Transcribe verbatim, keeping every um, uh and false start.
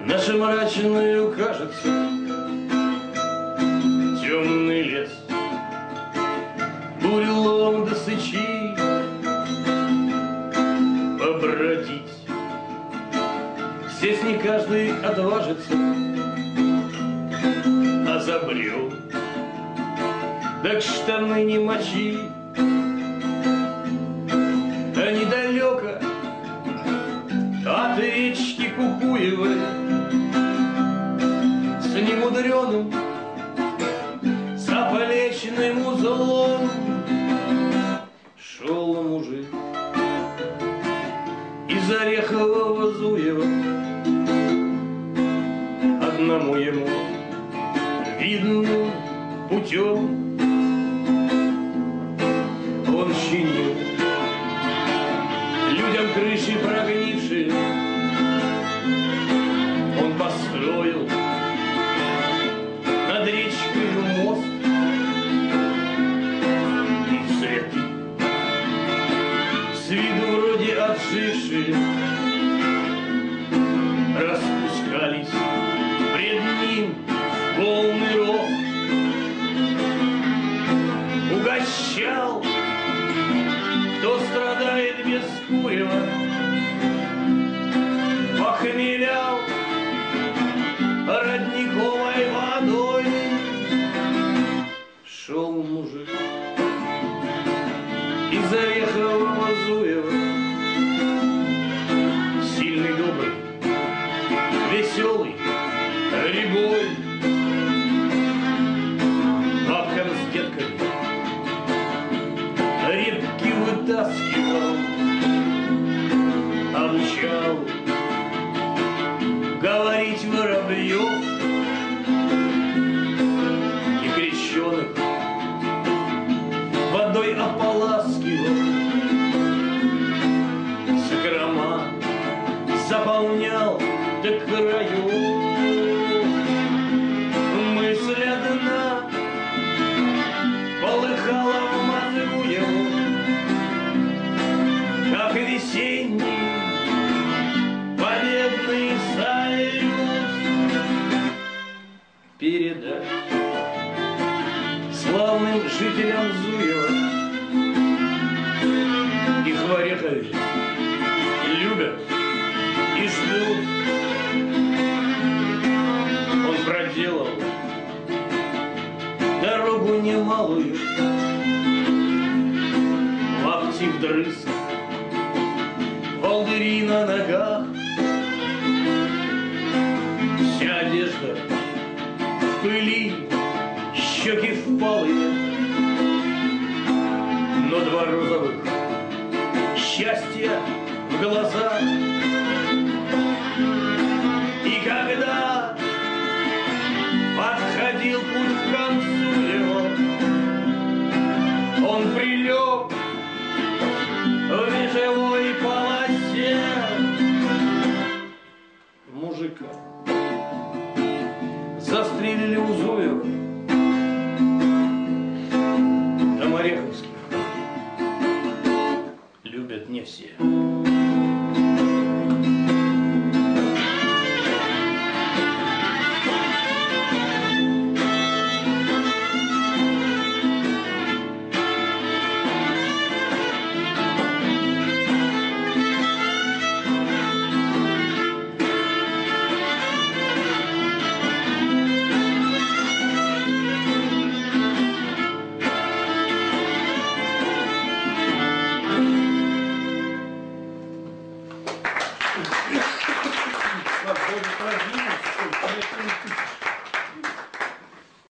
Нашей мрачную кажется темный лес, бурелом до сычи побродить. Здесь не каждый отважится, а забрел, так штаны не мочи. А недалеко от речки Кукуевой с немудреным заплечным узлом шел мужик из Орехового Зуева. Одному ему видным путем он чинил людям крыши прогнившие. Он построил над речкой мост, и цветы с виду вроде отжившие распускались пред ним в полный рост. Угощал, кто страдает без курева, похмелял родниковой водой. Шел мужик из Орехового Зуева, сильный, добрый, веселый, рябой, бабкам с детками репки вытаскивал, обучал говорить воробьев и крещеных водой ополаскивал, закрома заполнял до краев. Мысль одна полыхала в мозгу его, как весенний победный салют. Передать славным жителям Зуева, их в Орехове любят и ждут. Он проделал дорогу немалую, лапти вдрызг, волдыри на ногах, вся одежда в пыли, щеки впалые, но два розовых счастья в глазах. И когда подходил путь к концу его, он прилег в межевой полосе. Мужика застрелили у Зуева, там ореховских любят не все.